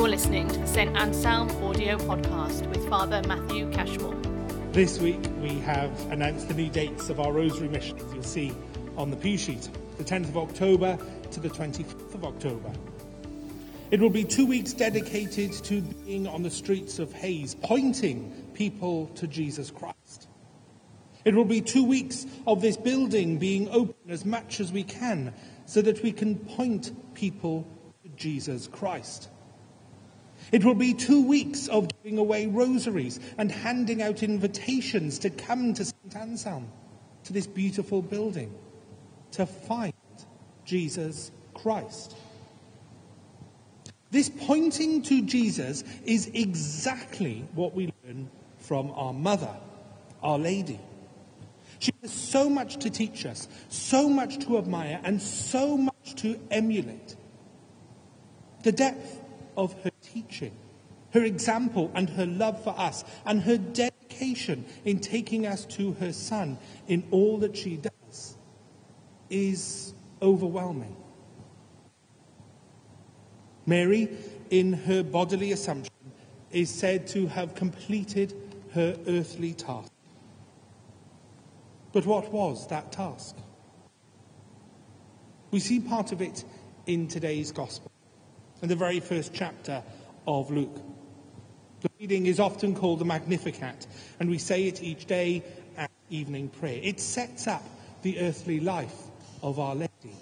You're listening to the St Anselm audio podcast with Father Matthew Cashmore. This week we have announced the new dates of our Rosary Mission, as you'll see on the pew sheet, the 10th of October to the 25th of October. It will be 2 weeks dedicated to being on the streets of Hayes, pointing people to Jesus Christ. It will be 2 weeks of this building being open as much as we can so that we can point people to Jesus Christ. It will be 2 weeks of giving away rosaries and handing out invitations to come to St Anselm, to this beautiful building, to find Jesus Christ. This pointing to Jesus is exactly what we learn from our mother, Our Lady. She has so much to teach us, so much to admire, and so much to emulate. The depth of her teaching, her example and her love for us, and her dedication in taking us to her Son in all that she does is overwhelming. Mary, in her bodily assumption, is said to have completed her earthly task. But what was that task? We see part of it in today's Gospel, in the very first chapter of Luke. The reading is often called the Magnificat, and we say it each day at evening prayer. It sets up the earthly life of Our Lady.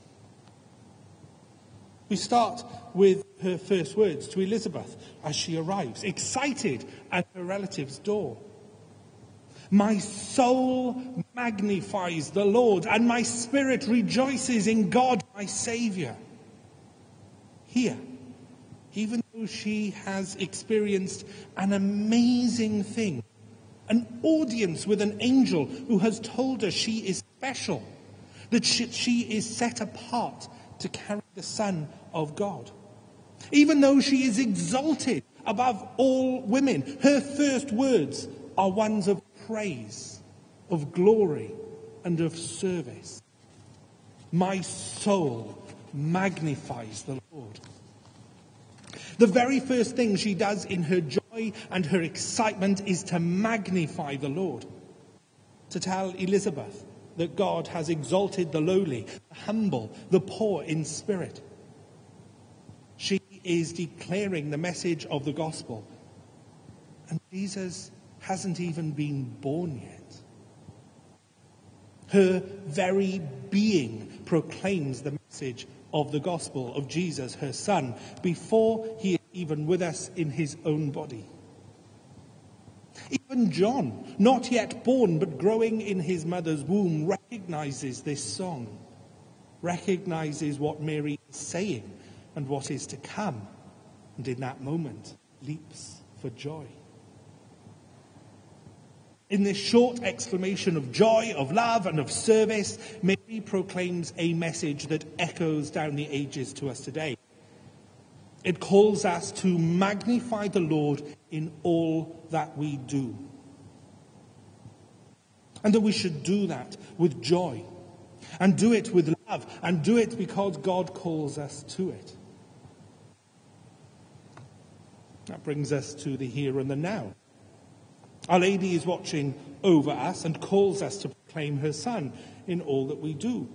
We start with her first words to Elizabeth as she arrives, excited at her relative's door. My soul magnifies the Lord, and my spirit rejoices in God, my Saviour. Here, even though she has experienced an amazing thing, an audience with an angel who has told her she is special, that she is set apart to carry the Son of God. Even though she is exalted above all women, her first words are ones of praise, of glory, and of service. My soul magnifies the Lord. The very first thing she does in her joy and her excitement is to magnify the Lord, to tell Elizabeth that God has exalted the lowly, the humble, the poor in spirit. She is declaring the message of the gospel, and Jesus hasn't even been born yet. Her very being proclaims the message of the gospel of Jesus, her Son, before he is even with us in his own body. Even John, not yet born but growing in his mother's womb, recognizes this song, recognizes what Mary is saying and what is to come, and in that moment leaps for joy. In this short exclamation of joy, of love, and of service, Mary proclaims a message that echoes down the ages to us today. It calls us to magnify the Lord in all that we do. And that we should do that with joy, and do it with love, and do it because God calls us to it. That brings us to the here and the now. Our Lady is watching over us and calls us to proclaim her Son in all that we do.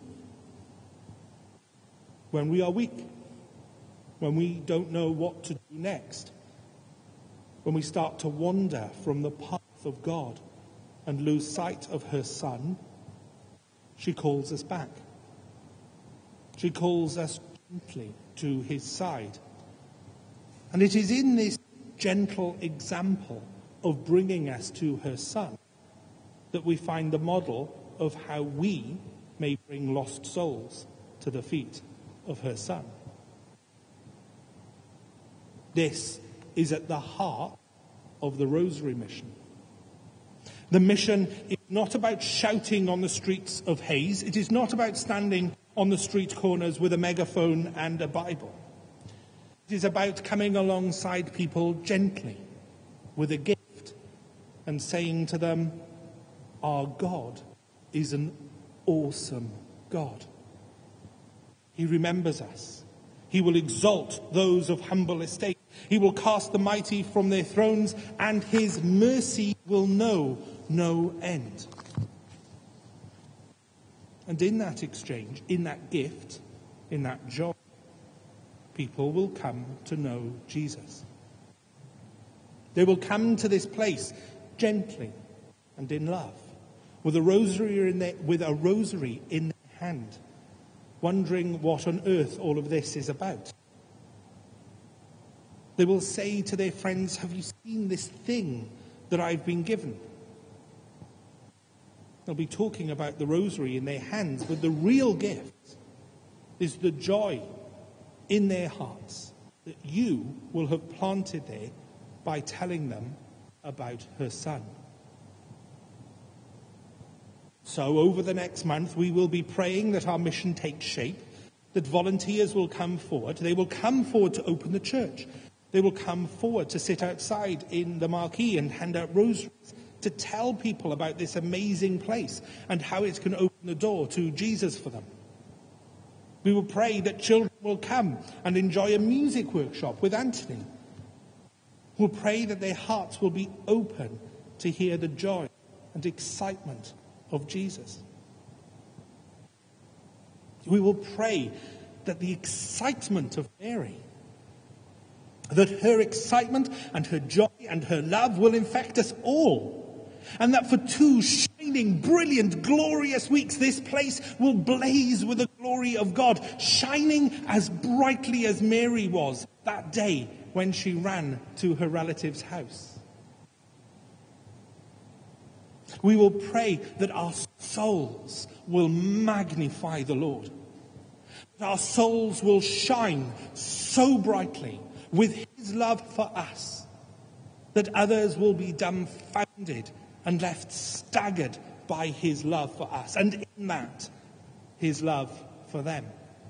When we are weak, when we don't know what to do next, when we start to wander from the path of God and lose sight of her Son, she calls us back. She calls us gently to his side. And it is in this gentle example of bringing us to her Son that we find the model of how we may bring lost souls to the feet of her Son. This is at the heart of the Rosary Mission. The mission is not about shouting on the streets of Hayes. It is not about standing on the street corners with a megaphone and a Bible. It is about coming alongside people gently with a gift and saying to them, our God is an awesome God. He remembers us. He will exalt those of humble estate. He will cast the mighty from their thrones, and his mercy will know no end. And in that exchange, in that gift, in that joy, people will come to know Jesus. They will come to this place gently and in love, with a rosary in their hand, wondering what on earth all of this is about. They will say to their friends, "Have you seen this thing that I've been given?" They'll be talking about the rosary in their hands, but the real gift is the joy in their hearts that you will have planted there by telling them about her Son. So over the next month, we will be praying that our mission takes shape, that volunteers will come forward. They will come forward to open the church. They will come forward to sit outside in the marquee and hand out rosaries, to tell people about this amazing place and how it can open the door to Jesus for them. We will pray that children will come and enjoy a music workshop with Anthony. We'll pray that their hearts will be open to hear the joy and excitement of Jesus. We will pray that the excitement of Mary, that her excitement and her joy and her love will infect us all. And that for 2 shining, brilliant, glorious weeks, this place will blaze with the glory of God, shining as brightly as Mary was that day when she ran to her relative's house. We will pray that our souls will magnify the Lord. That our souls will shine so brightly with his love for us that others will be dumbfounded and left staggered by his love for us, and in that, his love for them.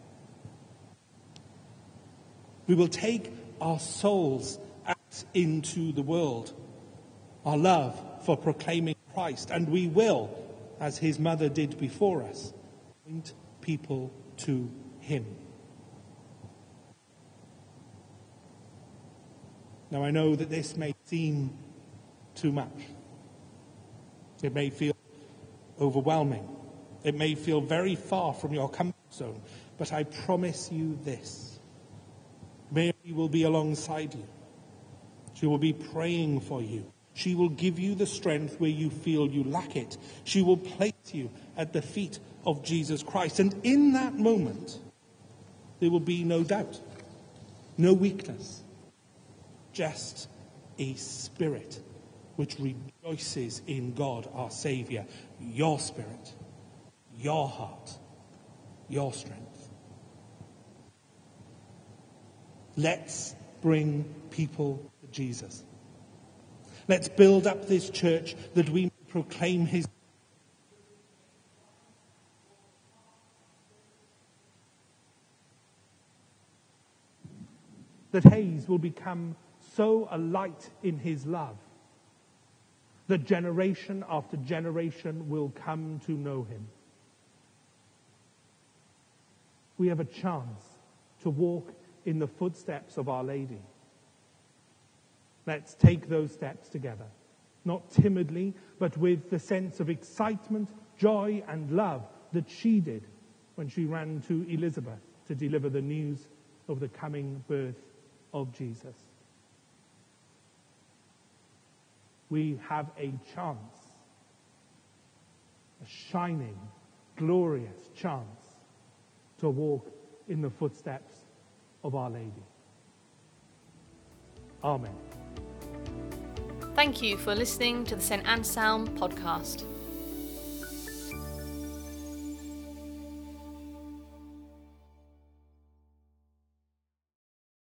We will take our souls out into the world, our love for proclaiming Christ, and we will, as his mother did before us, point people to him. Now, I know that this may seem too much. It may feel overwhelming. It may feel very far from your comfort zone. But I promise you this. Mary will be alongside you. She will be praying for you. She will give you the strength where you feel you lack it. She will place you at the feet of Jesus Christ. And in that moment, there will be no doubt, no weakness, just a spirit which rejoices in God our Saviour, your spirit, your heart, your strength. Let's bring people to Jesus. Let's build up this church that we may proclaim his. That Hayes will become so alight in his love that generation after generation will come to know him. We have a chance to walk in the footsteps of Our Lady. Let's take those steps together, not timidly, but with the sense of excitement, joy, and love that she did when she ran to Elizabeth to deliver the news of the coming birth of Jesus. We have a chance, a shining, glorious chance to walk in the footsteps of Our Lady. Amen. Thank you for listening to the St. Anselm podcast.